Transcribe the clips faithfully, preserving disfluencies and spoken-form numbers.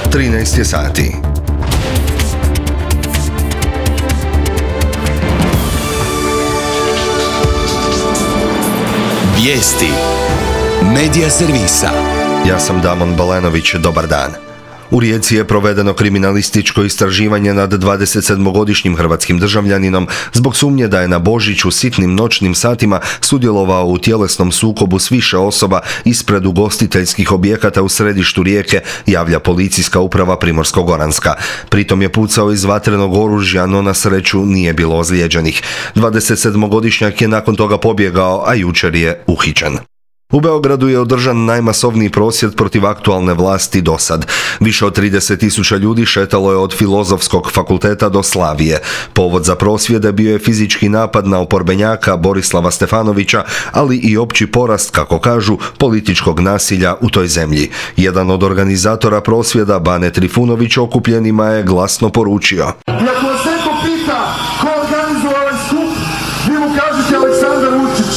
trinaest je sati. Vijesti Medija servisa. Ja sam Damon Balenović, dobar dan. U Rijeci je provedeno kriminalističko istraživanje nad dvadesetsedmogodišnjim hrvatskim državljaninom zbog sumnje da je na Božić u sitnim noćnim satima sudjelovao u tjelesnom sukobu s više osoba ispred ugostiteljskih objekata u središtu Rijeke, javlja policijska uprava Primorsko-goranska. Pritom je pucao iz vatrenog oružja, no na sreću nije bilo ozlijeđenih. dvadesetsedmogodišnjak je nakon toga pobjegao, a jučer je uhićen. U Beogradu je održan najmasovniji prosvjed protiv aktualne vlasti do sad. Više od trideset tisuća ljudi šetalo je od Filozofskog fakulteta do Slavije. Povod za prosvjede bio je fizički napad na oporbenjaka Borislava Stefanovića, ali i opći porast, kako kažu, političkog nasilja u toj zemlji. Jedan od organizatora prosvjeda, Bane Trifunović, okupljenima je glasno poručio: Ako vas neko pita ko organizuje ovaj skup, vi mu kažete Aleksandar Vučić.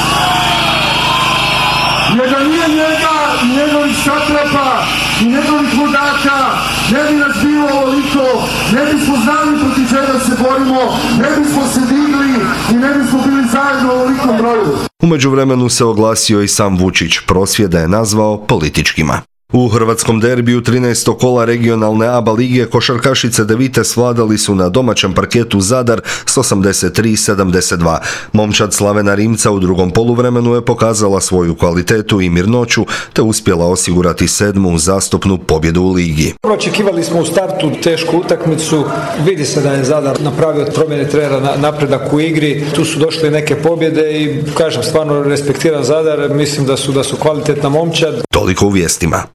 Jer da nije njega i njegovih satrapa i njegovih ludaka, ne bi nas bilo ovoliko, ne bismo znali protiv čega se borimo, ne bismo se digli i ne bismo bili zajedno u ovolikom broju. U međuvremenu se oglasio i sam Vučić, prosvjede je nazvao političkima. U hrvatskom derbiju trinaestog kola regionalne A B A lige košarkašice Devite svladali su na domaćem parketu Zadar s osamdeset tri sedamdeset dva. Momčad Slavena Rimca u drugom poluvremenu je pokazala svoju kvalitetu i mirnoću te uspjela osigurati sedmu uzastopnu pobjedu u ligi. Očekivali smo u startu tešku utakmicu, vidi se da je Zadar napravio promjene trenera, napredak u igri, tu su došle neke pobjede i kažem, stvarno respektiram Zadar, mislim da su, da su kvalitetna momčad. Toliko u vijestima.